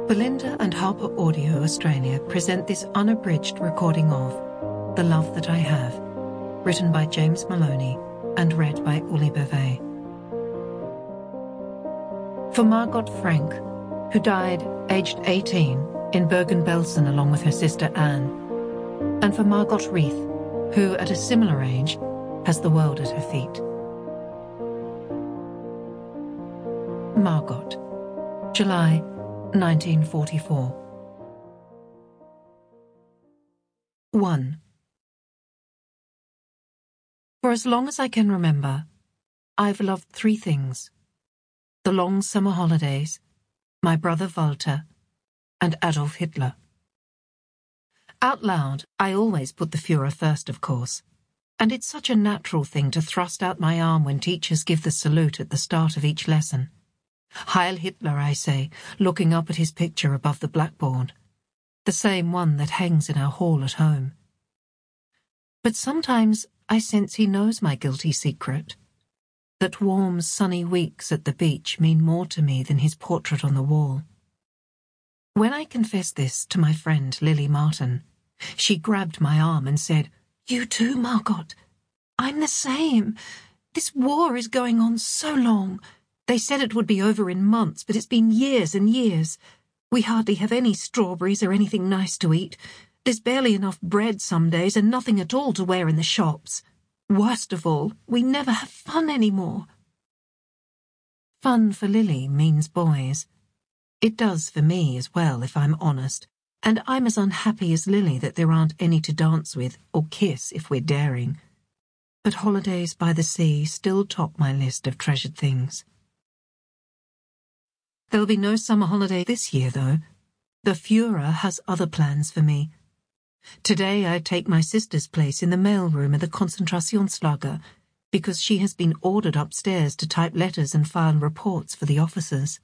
Belinda and Harper Audio Australia present this unabridged recording of The Love That I Have, written by James Maloney and read by Uli Beauvais. For Margot Frank, who died aged 18 in Bergen-Belsen along with her sister Anne, and for Margot Reith, who at a similar age has the world at her feet. Margot, July 1944. 1. For as long as I can remember, I've loved three things: the long summer holidays, my brother Walter, and Adolf Hitler. Out loud, I always put the Führer first, of course, and it's such a natural thing to thrust out my arm when teachers give the salute at the start of each lesson. Heil Hitler, I say, looking up at his picture above the blackboard, the same one that hangs in our hall at home. But sometimes I sense he knows my guilty secret, that warm, sunny weeks at the beach mean more to me than his portrait on the wall. When I confessed this to my friend Lily Martin, she grabbed my arm and said, "You too, Margot. I'm the same. This war is going on so long. They said it would be over in months, but it's been years and years. We hardly have any strawberries or anything nice to eat. There's barely enough bread some days and nothing at all to wear in the shops. Worst of all, we never have fun anymore." Fun for Lily means boys. It does for me as well, if I'm honest, and I'm as unhappy as Lily that there aren't any to dance with or kiss if we're daring. But holidays by the sea still top my list of treasured things. There'll be no summer holiday this year, though. The Führer has other plans for me. Today I take my sister's place in the mailroom at the Konzentrationslager because she has been ordered upstairs to type letters and file reports for the officers.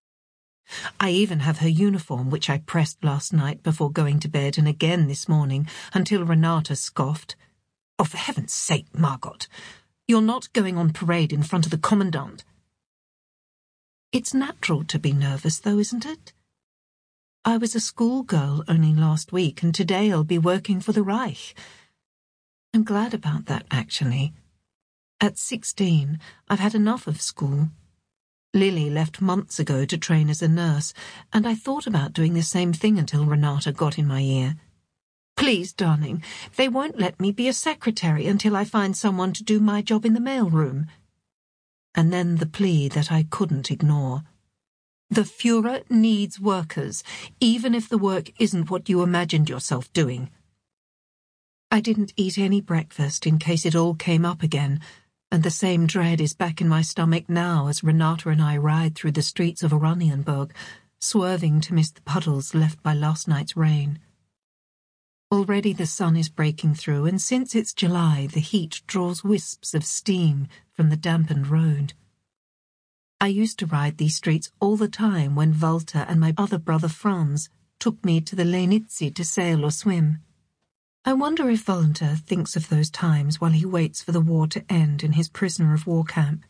I even have her uniform, which I pressed last night before going to bed and again this morning until Renata scoffed. "Oh, for heaven's sake, Margot, you're not going on parade in front of the Commandant." It's natural to be nervous, though, isn't it? I was a schoolgirl only last week, and today I'll be working for the Reich. I'm glad about that, actually. At 16, I've had enough of school. Lily left months ago to train as a nurse, and I thought about doing the same thing until Renata got in my ear. "Please, darling, they won't let me be a secretary until I find someone to do my job in the mailroom." And then the plea that I couldn't ignore. "The Führer needs workers, even if the work isn't what you imagined yourself doing." I didn't eat any breakfast in case it all came up again, and the same dread is back in my stomach now as Renata and I ride through the streets of Oranienburg, swerving to miss the puddles left by last night's rain. Already the sun is breaking through, and since it's July, the heat draws wisps of steam from the dampened road. I used to ride these streets all the time when Walter and my other brother Franz took me to the Lenizi to sail or swim. I wonder if Walter thinks of those times while he waits for the war to end in his prisoner of war camp.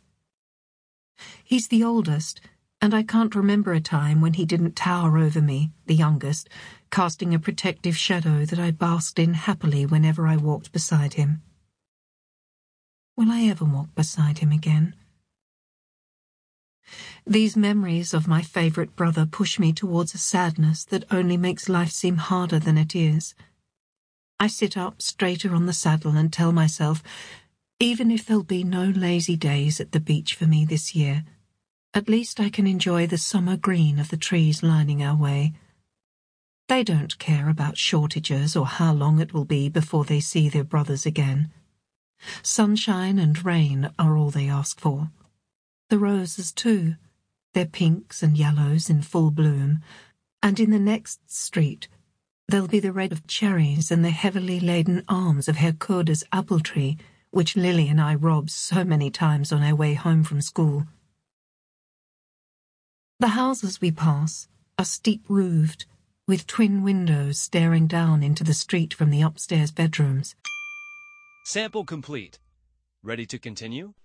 He's the oldest, and I can't remember a time when he didn't tower over me, the youngest, casting a protective shadow that I basked in happily whenever I walked beside him. Will I ever walk beside him again? These memories of my favourite brother push me towards a sadness that only makes life seem harder than it is. I sit up straighter on the saddle and tell myself, even if there'll be no lazy days at the beach for me this year, at least I can enjoy the summer green of the trees lining our way. They don't care about shortages or how long it will be before they see their brothers again. Sunshine and rain are all they ask for. The roses, too, their pinks and yellows in full bloom, and in the next street there'll be the red of cherries and the heavily laden arms of Herr Koder's apple tree, which Lily and I robbed so many times on our way home from school. The houses we pass are steep-roofed, with twin windows staring down into the street from the upstairs bedrooms. Sample complete. Ready to continue?